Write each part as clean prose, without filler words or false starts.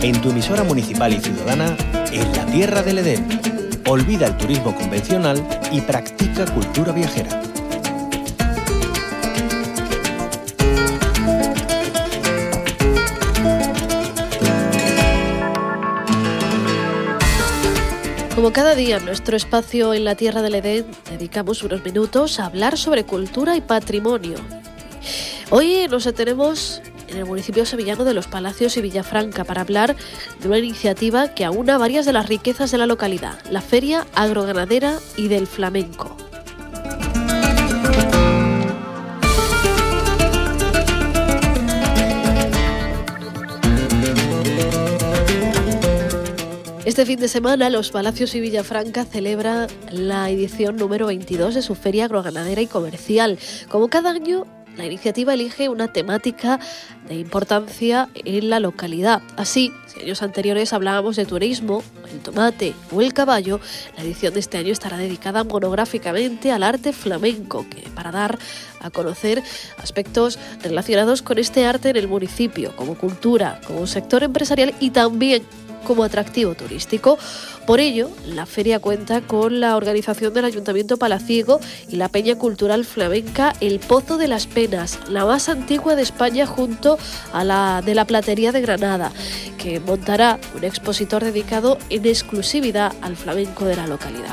en tu emisora municipal y ciudadana, en la Tierra del Edén. Olvida el turismo convencional y practica cultura viajera. Como cada día en nuestro espacio en la Tierra del Edén, dedicamos unos minutos a hablar sobre cultura y patrimonio. Hoy nos detenemos en el municipio sevillano de Los Palacios y Villafranca para hablar de una iniciativa que aúna varias de las riquezas de la localidad, la Feria Agroganadera y del Flamenco. Este fin de semana, Los Palacios y Villafranca celebra la edición número 22 de su Feria Agroganadera y Comercial. Como cada año, la iniciativa elige una temática de importancia en la localidad. Así, si años anteriores hablábamos de turismo, el tomate o el caballo, la edición de este año estará dedicada monográficamente al arte flamenco, para dar a conocer aspectos relacionados con este arte en el municipio, como cultura, como sector empresarial y también como atractivo turístico. Por ello, la feria cuenta con la organización del Ayuntamiento Palaciego y la Peña Cultural Flamenca El Pozo de las Penas, la más antigua de España junto a la de la Platería de Granada, que montará un expositor dedicado en exclusividad al flamenco de la localidad.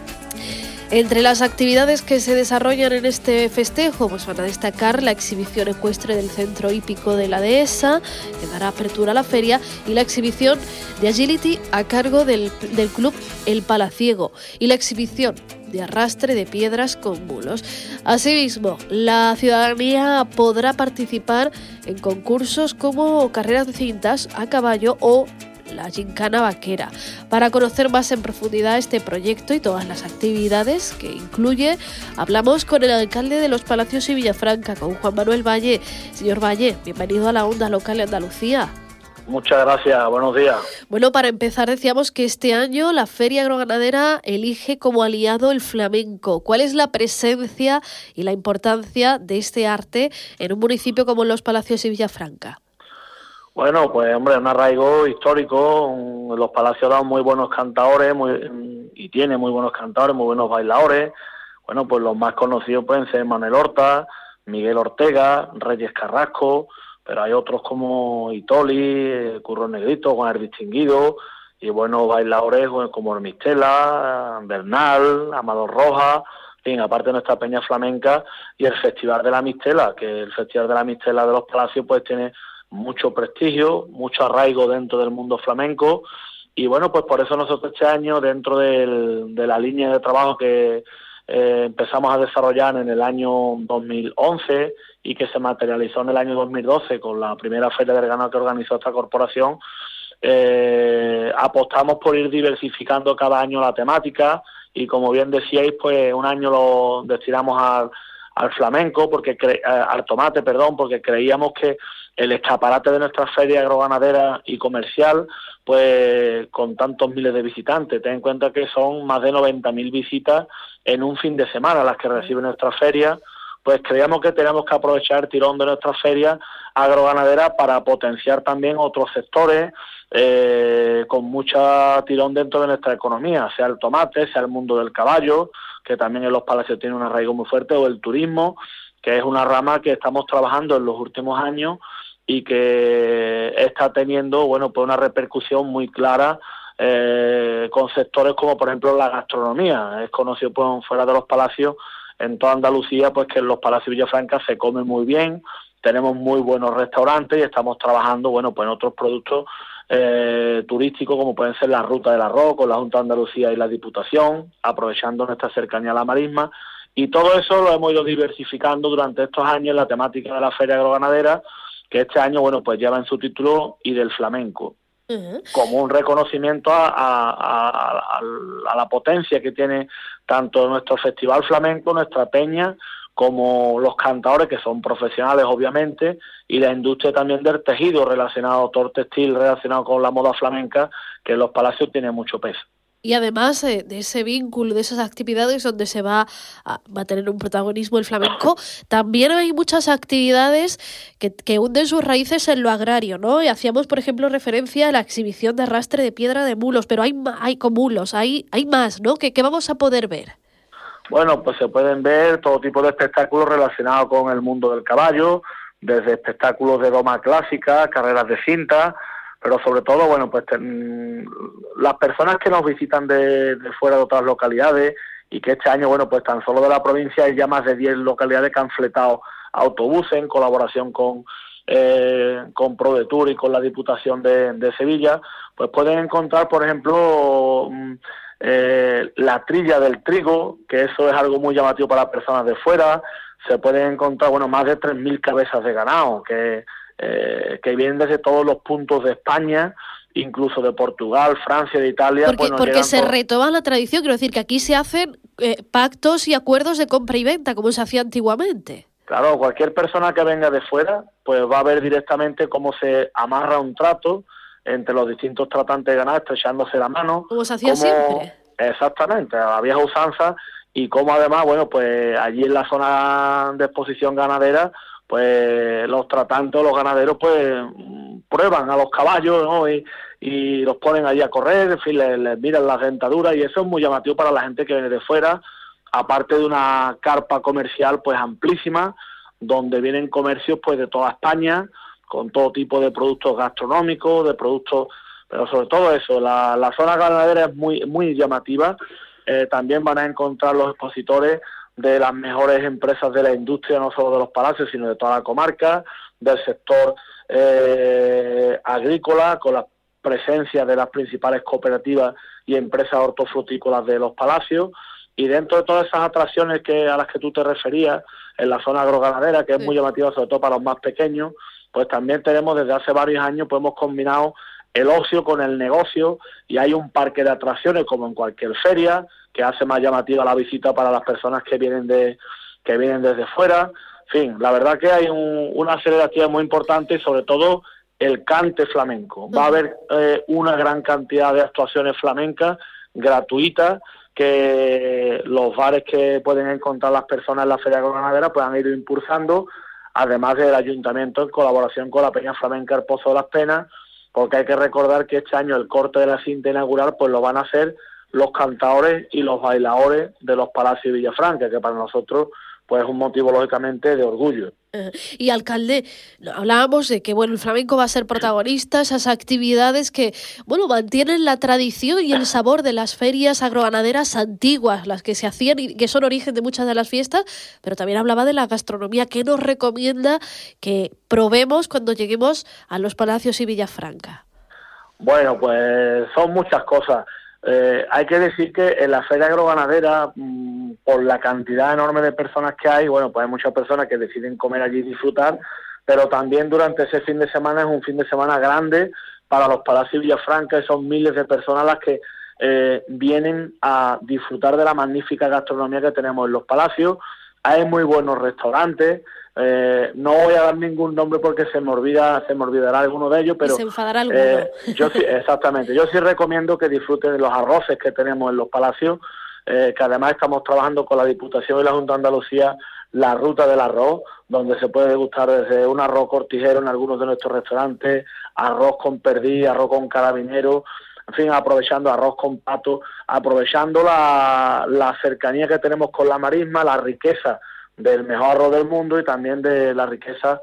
Entre las actividades que se desarrollan en este festejo, van a destacar la exhibición ecuestre del Centro Hípico de la Dehesa, que dará apertura a la feria, y la exhibición de agility a cargo del club El Palaciego, y la exhibición de arrastre de piedras con mulos. Asimismo, la ciudadanía podrá participar en concursos como carreras de cintas a caballo o la gincana vaquera. Para conocer más en profundidad este proyecto y todas las actividades que incluye, hablamos con el alcalde de Los Palacios y Villafranca, con Juan Manuel Valle. Señor Valle, bienvenido a la Onda Local de Andalucía. Muchas gracias, buenos días. Bueno, para empezar decíamos que este año la Feria Agroganadera elige como aliado el flamenco. ¿Cuál es la presencia y la importancia de este arte en un municipio como Los Palacios y Villafranca? Bueno, pues hombre, un arraigo histórico. Los Palacios dan muy buenos cantadores y tiene muy buenos cantadores, muy buenos bailadores. Bueno, pues los más conocidos pueden ser Manuel Horta, Miguel Ortega, Reyes Carrasco, pero hay otros como Itoli, Curro Negrito, Juan el Distinguido, y buenos bailadores como Mistela, Bernal, Amador Rojas, en fin, aparte de nuestra peña flamenca y el Festival de la Mistela, que el Festival de la Mistela de Los Palacios pues tiene mucho prestigio, mucho arraigo dentro del mundo flamenco, y bueno, pues por eso nosotros este año, dentro de la línea de trabajo que empezamos a desarrollar en el año 2011 y que se materializó en el año 2012 con la primera feria del ganado que organizó esta corporación, apostamos por ir diversificando cada año la temática, y como bien decíais, pues un año lo destinamos al flamenco, al tomate, porque creíamos que el escaparate de nuestra feria agroganadera y comercial, pues con tantos miles de visitantes, ten en cuenta que son más de 90.000 visitas en un fin de semana las que recibe nuestra feria, pues creíamos que teníamos que aprovechar el tirón de nuestra feria agroganadera para potenciar también otros sectores con mucha tirón dentro de nuestra economía, sea el tomate, sea el mundo del caballo, que también en Los Palacios tiene un arraigo muy fuerte, o el turismo, que es una rama que estamos trabajando en los últimos años y que está teniendo, bueno, pues una repercusión muy clara con sectores como, por ejemplo, la gastronomía. Es conocido pues, fuera de Los Palacios, en toda Andalucía, pues que en Los Palacios y Villafranca se come muy bien, tenemos muy buenos restaurantes y estamos trabajando, bueno, pues en otros productos turísticos como pueden ser la Ruta del Arroz con la Junta de Andalucía y la Diputación, aprovechando nuestra cercanía a la marisma. Y todo eso lo hemos ido diversificando durante estos años, la temática de la Feria Agroganadera, que este año, bueno, pues lleva en su título y del flamenco, como un reconocimiento a la potencia que tiene tanto nuestro Festival Flamenco, nuestra peña, como los cantadores, que son profesionales, obviamente, y la industria también del tejido relacionado, todo el textil relacionado con la moda flamenca, que en Los Palacios tiene mucho peso. Y además de ese vínculo, de esas actividades donde se va a tener un protagonismo el flamenco, también hay muchas actividades que hunden sus raíces en lo agrario, ¿no? Y hacíamos, por ejemplo, referencia a la exhibición de arrastre de piedra de mulos, pero hay con mulos, hay más, ¿no? ¿Qué vamos a poder ver? Bueno, pues se pueden ver todo tipo de espectáculos relacionados con el mundo del caballo, desde espectáculos de doma clásica, carreras de cinta, pero sobre todo, bueno, pues las personas que nos visitan de fuera de otras localidades y que este año, bueno, pues tan solo de la provincia hay ya más de 10 localidades que han fletado autobuses en colaboración con ProDetour y con la Diputación de Sevilla, pues pueden encontrar, por ejemplo, la trilla del trigo, que eso es algo muy llamativo para personas de fuera. Se pueden encontrar, bueno, más de 3.000 cabezas de ganado que vienen desde todos los puntos de España, incluso de Portugal, Francia, de Italia. Porque se retoma la tradición, quiero decir que aquí se hacen pactos y acuerdos de compra y venta, como se hacía antiguamente. Claro, cualquier persona que venga de fuera, pues va a ver directamente cómo se amarra un trato entre los distintos tratantes de ganado, estrechándose la mano. Como se hacía siempre. Exactamente, a la vieja usanza, y como además, bueno, pues allí en la zona de exposición ganadera, pues los tratantes o los ganaderos pues prueban a los caballos, ¿no? y los ponen allí a correr, en fin, les miran las dentaduras, y eso es muy llamativo para la gente que viene de fuera, aparte de una carpa comercial pues amplísima, donde vienen comercios pues de toda España, con todo tipo de productos gastronómicos, de productos, pero sobre todo eso, la zona ganadera es muy, muy llamativa. También van a encontrar los expositores de las mejores empresas de la industria, no solo de los palacios, sino de toda la comarca, del sector agrícola, con la presencia de las principales cooperativas y empresas hortofrutícolas de los palacios, y dentro de todas esas atracciones a las que tú te referías, en la zona agroganadera, que es muy llamativa sobre todo para los más pequeños, pues también tenemos desde hace varios años, pues hemos combinado el ocio con el negocio, y hay un parque de atracciones como en cualquier feria, que hace más llamativa la visita para las personas que vienen desde fuera. En fin, la verdad que hay una serie de actividades muy importantes, y sobre todo el cante flamenco. Va a haber una gran cantidad de actuaciones flamencas gratuitas, que los bares que pueden encontrar las personas en la Feria Agroganadera pues han ido impulsando, además del Ayuntamiento en colaboración con la Peña Flamenca El Pozo de las Penas, porque hay que recordar que este año el corte de la cinta inaugural pues lo van a hacer los cantadores y los bailadores de los Palacios de Villafranca, que para nosotros pues es un motivo lógicamente de orgullo. Y alcalde, hablábamos de que bueno, el flamenco va a ser protagonista, esas actividades que bueno, mantienen la tradición y el sabor de las ferias agroganaderas antiguas, las que se hacían y que son origen de muchas de las fiestas, pero también hablaba de la gastronomía. ¿Qué nos recomienda que probemos cuando lleguemos a los Palacios y Villafranca? Bueno, pues son muchas cosas. Hay que decir que en la feria agroganadera, por la cantidad enorme de personas que hay, bueno, pues hay muchas personas que deciden comer allí y disfrutar, pero también durante ese fin de semana es un fin de semana grande para los Palacios y Villafranca, y son miles de personas las que vienen a disfrutar de la magnífica gastronomía que tenemos en los palacios. Hay muy buenos restaurantes. No voy a dar ningún nombre porque se me olvidará alguno de ellos, pero se enfadará alguno. Yo sí, exactamente, yo sí recomiendo que disfruten de los arroces que tenemos en los palacios, que además estamos trabajando con la Diputación y la Junta de Andalucía la ruta del arroz, donde se puede degustar desde un arroz cortijero en algunos de nuestros restaurantes, arroz con perdiz, arroz con carabinero, en fin, aprovechando arroz con pato, aprovechando la cercanía que tenemos con la marisma, la riqueza del mejor arroz del mundo, y también de la riqueza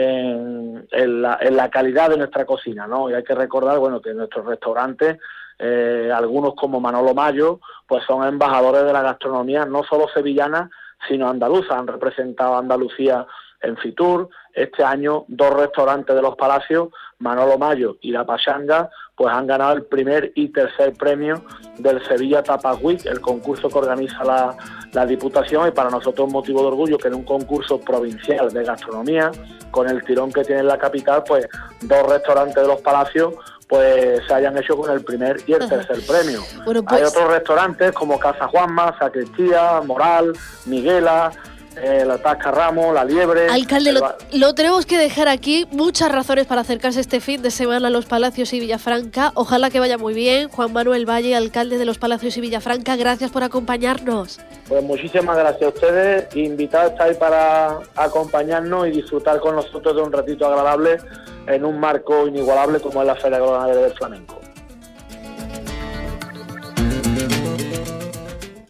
en la calidad de nuestra cocina, ¿no? Y hay que recordar, bueno, que nuestros restaurantes, algunos como Manolo Mayo, pues son embajadores de la gastronomía no solo sevillana, sino andaluza. Han representado a Andalucía en Fitur. Este año 2 restaurantes de los Palacios, Manolo Mayo y La Pachanga, pues han ganado el primer y tercer premio del Sevilla Tapas Week, el concurso que organiza la Diputación, y para nosotros es un motivo de orgullo que en un concurso provincial de gastronomía, con el tirón que tiene en la capital, pues 2 restaurantes de los Palacios pues se hayan hecho con el primer y el tercer premio. Bueno, pues hay otros restaurantes como Casa Juanma, Sacristía, Moral, Miguela, la tasca ramo, la liebre. Alcalde, lo tenemos que dejar aquí. Muchas razones para acercarse este fin de semana a Los Palacios y Villafranca. Ojalá que vaya muy bien. Juan Manuel Valle, alcalde de Los Palacios y Villafranca, gracias por acompañarnos. Pues muchísimas gracias a ustedes. Invitados estáis para acompañarnos y disfrutar con nosotros de un ratito agradable en un marco inigualable como es la Feria Groganadera del Flamenco.